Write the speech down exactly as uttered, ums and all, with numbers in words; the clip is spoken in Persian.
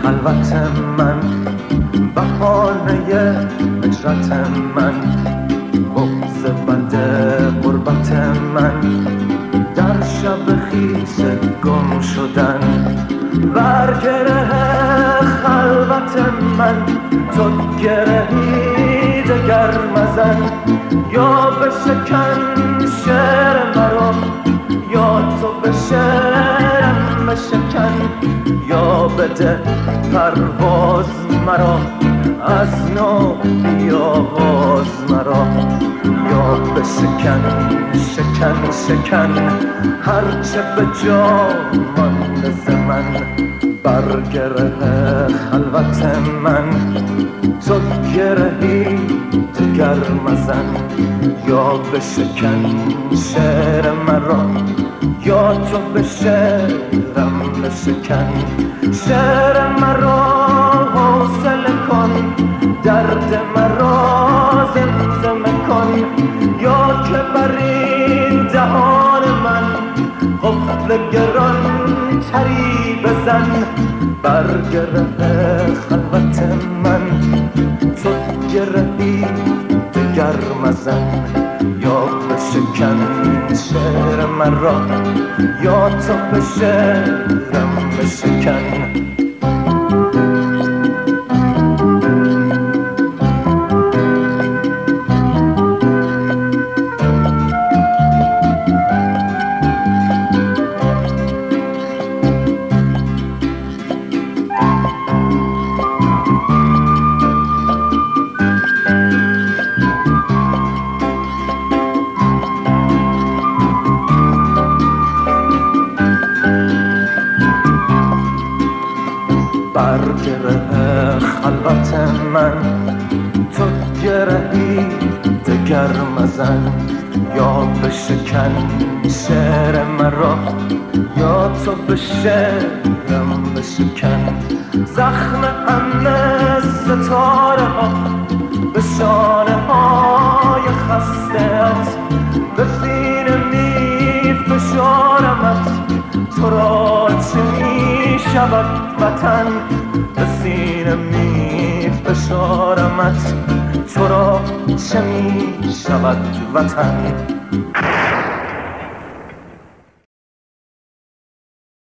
خلوت من، بهانه هجرت من، بغض بد غربت من، در شب خیس گم شدن. بر گره خلوت من تو گرهی دگر مزن، یا بشکن شعر مرا یا تو به شعرم بشکن، یا بده پرواز مرا از نو بیاواز مرا، یا بشکن شکن شکن هرچه به جا مانده ز من. بر گره خلوت من تو گرهی دگر مزن، یا بشکن شعر مرا یا تو به شعرم بشکن. شعر مرا حوصله کن، درد مرا زمزمه کن، یا که بر این دهان من قفل گران تری بزن. بر گره خلوت من تو گرهی دگر مزن، یا بشکن شعر مرا یا تو به شعرم بشکن. بر گره خلوت من تو گرهی دگر مزن، یا بشکن شعر مرا یا تو به شعرم بشکن. زخم همه ستاره ها به شانه های خسته‌ات، به سینه می فشارمت تو را چه می شود وطن. به سینه می فشارمت تو را چه می شود وطن.